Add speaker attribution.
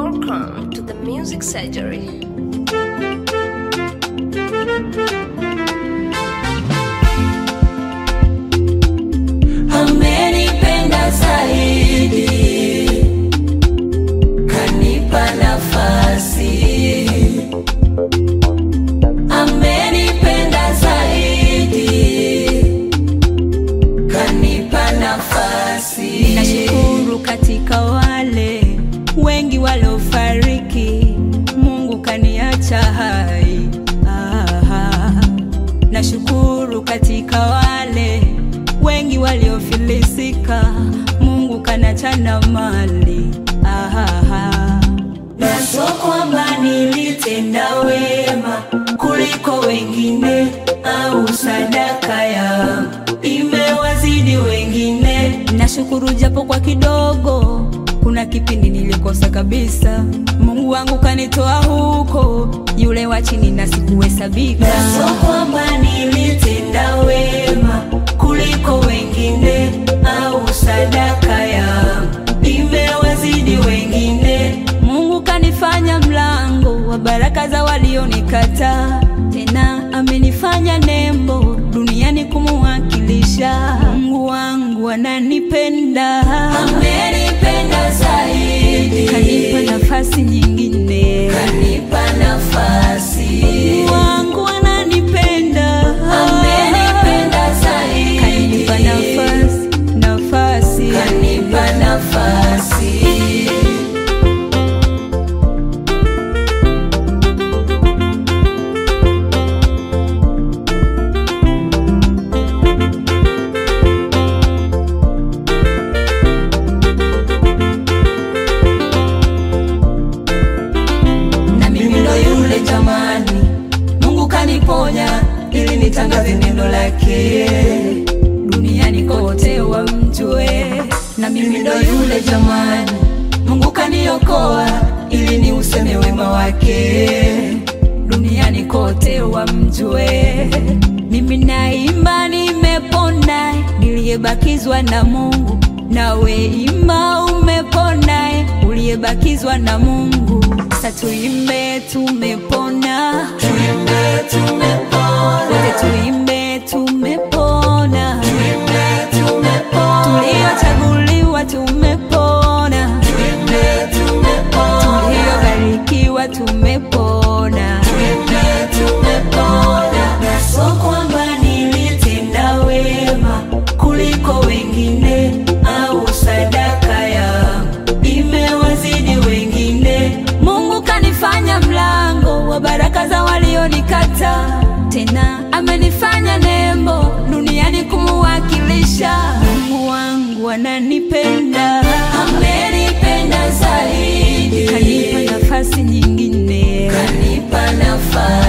Speaker 1: Welcome to the Music Surgery.
Speaker 2: Amenipenda zaidi, kanipa nafasi. Amenipenda zaidi, kanipa nafasi.
Speaker 3: Nashukuru katika wale wengi waliofariki, Mungu kaniacha hai. Nashukuru katika wale wengi waliofilisika, Mungu kaniacha na mali.
Speaker 2: Na sio kwamba nilitenda wema kuliko wengine, au sadaka yangu imewazidi wengine.
Speaker 3: Nashukuru japo kwa kidogo, kuna kipindi nilikosa kabisa, Mungu wangu kanitoa huko, yule wa chini na sikuhesabika.
Speaker 2: Na sio kwamba nilitenda wema kuliko wengine, au sadaka yangu imewazidi wengine.
Speaker 3: Mungu kanifanya mlango wa baraka za walionikataa, tena amenifanya nembo duniani kumuwakilisha. Mungu wangu ananipenda,
Speaker 2: amenipenda zaidi,
Speaker 3: kanipa nafasi nyingine,
Speaker 2: kanipa nafasi.
Speaker 3: Mungu wangu ananipenda,
Speaker 2: amenipenda zaidi,
Speaker 3: kanipa nafasi,
Speaker 2: kanipa nafasi. Jamani, Mungu kaniponya ili nitangaze neno lake
Speaker 3: duniani kote wamjue.
Speaker 2: Na mimi ndo yule jamani, Mungu kaniokoa ili ni useme wema wake
Speaker 3: duniani kote wamjue. Mimi naimba nimepona, niliyebakizwa na Mungu. Nawe imba umepona, uliyebakizwa na Mungu. Sasa tuimbe tumepona,
Speaker 2: tuimbe tumepona,
Speaker 3: wote tuimbe tumepona,
Speaker 2: tuimbe tumepona,
Speaker 3: tuliochaguliwa tumepona,
Speaker 2: tuimbe tumepona,
Speaker 3: tuliobarikiwa tumepona,
Speaker 2: tuimbe tumepona. Na sio kwamba nilitenda wema kuliko wengine, au sadaka yangu imewazidi wengine.
Speaker 3: Mungu kanifanya mlango wa baraka za walionikata, tena amenifanya nembo duniani kumuwakilisha. Mungu wangu ananipenda,
Speaker 2: amenipenda zaidi,
Speaker 3: kanipa nafasi nyingine,
Speaker 2: kanipa nafasi.